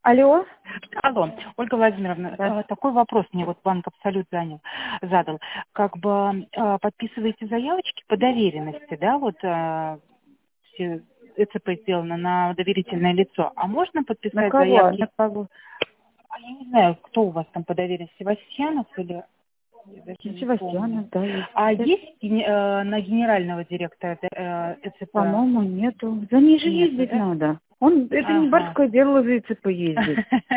Алло. Алло, Ольга Владимировна, Да. такой вопрос мне вот банк Абсолют задал. Как бы подписываете заявочки по доверенности, да, вот все ЭЦП сделано на доверительное лицо, а можно На подписать кого? заявки? На кого? А я не знаю, кто у вас там по доверенности, Севастьянов или... Я даже На не помню. Севастьянов, да, есть. А есть на генерального директора ЭЦП? По-моему, нету. За ней же Нету, ездить да? надо. Это не Ага. барское дело за ИЦП ездить.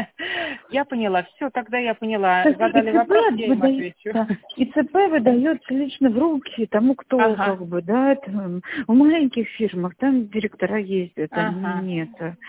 Я поняла. Все, тогда я поняла. То есть Задали вопрос, я им отвечу. ИЦП выдается лично в руки тому, кто Ага, как бы, да, там, в маленьких фирмах там директора ездят, а ага. нет.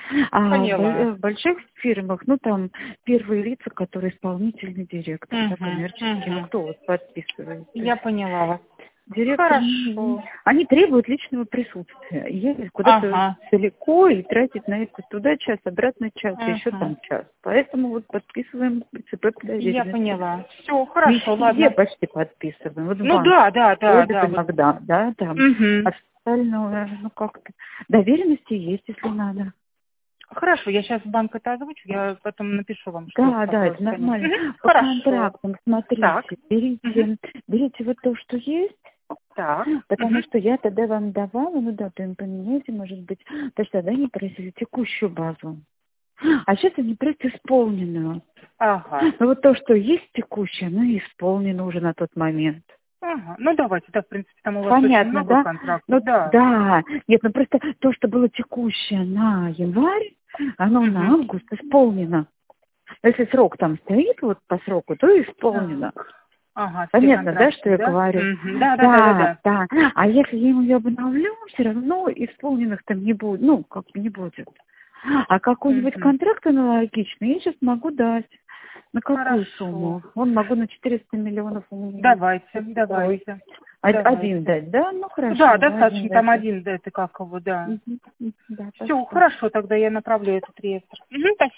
А Поняла. в больших фирмах, ну там первые лица, которые исполнительный директор, да, коммерческий, ну Угу. кто вот подписывает? Я поняла вас. Директор, Хорошо. они требуют личного присутствия. Ездить куда-то Ага. далеко и тратить на это туда час, обратно час, еще Угу. там час. Поэтому вот подписываем ЦП по Я доверенности. поняла. Все, Не хорошо, везде ладно. почти подписываем. Вот в Ну банк ходят да, вот. иногда, да, там. Угу. Остальное, ну как-то. Доверенности есть, если надо. Хорошо, я сейчас в банк это озвучу, я потом напишу вам, что Да, да, какое это состояние. нормально. Мгм. По Хорошо. контрактам, Так. смотрите, Угу. берите вот то, что есть. Так. Потому Угу. что я тогда вам давала, ну да, то им поменяйте, может быть, то есть тогда они просили текущую базу. А сейчас они просят исполненную. Ага. Ну вот то, что есть текущее, оно и исполнено уже на тот момент. Ага. Ну давайте, да, в принципе, там у вас очень Понятно, много да? контрактов, Ну да. да, нет, ну просто то, что было текущее на январь, оно на Угу. август исполнено. Если срок там стоит вот по сроку, то исполнено. Ага, все Понятно, да, что контракты, я да? говорю? Мгм. Да, да, да, да, Да, да. да. А если я ему ее обновлю, все равно исполненных там не будет, ну, как бы не будет. А какой-нибудь Мгм. контракт аналогичный я сейчас могу дать. На какую Хорошо. сумму? Он могу на 400 миллионов у меня есть. Давайте, Второй. давайте. Один Давайте. дать, да? Ну, Да, хорошо, да, один достаточно, там дать. один, да, это как его, да. Да, Все, спасибо. хорошо, тогда я направлю этот реестр. Мгм, спасибо.